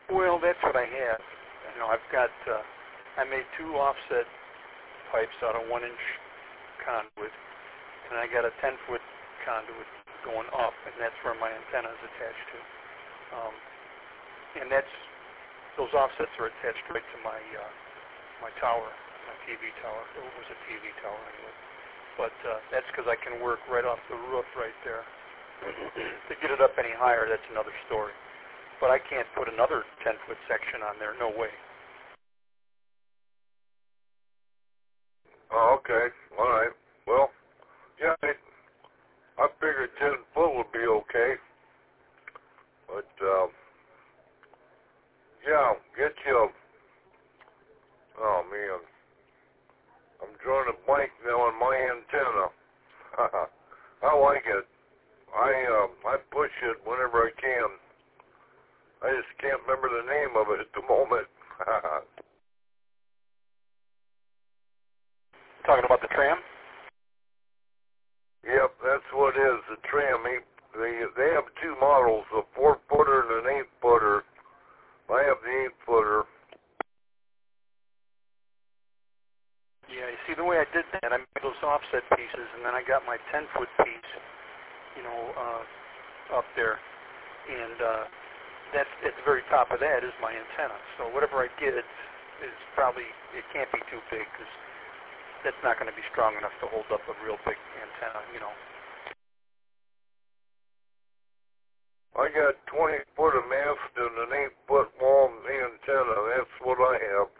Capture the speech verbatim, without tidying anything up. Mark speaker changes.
Speaker 1: Well, that's what I have. You know, I've got, uh, I made two offset pipes out of one inch conduit, and I got a ten foot conduit going up, and that's where my antenna is attached to. Um, and that's, those offsets are attached right to my, uh, my tower, my T V tower. It was a T V tower anyway. But uh, that's because I can work right off the roof right there. To get it up any higher, that's another story. But I can't put another ten foot section on there, no way.
Speaker 2: Oh, okay. All right. Well, yeah, I, I figured ten foot would be okay. But, uh, yeah, get you, oh man, I'm drawing a blank now on my antenna. I like it. I, uh, I push it whenever I can. I just can't remember the name of it at the moment.
Speaker 1: Talking about the tram?
Speaker 2: Yep, that's what it is, the tram. They, they, they have two models, a four-footer and an eight-footer. I have the eight-footer.
Speaker 1: Yeah, you see, the way I did that, I made those offset pieces, and then I got my ten foot piece, you know, uh, up there. And uh, that's, at the very top of that is my antenna. So whatever I get is probably, it can't be too big, because that's not going to be strong enough to hold up a real big antenna, you know.
Speaker 2: I got twenty foot of mast and an eight foot long antenna. That's what I have.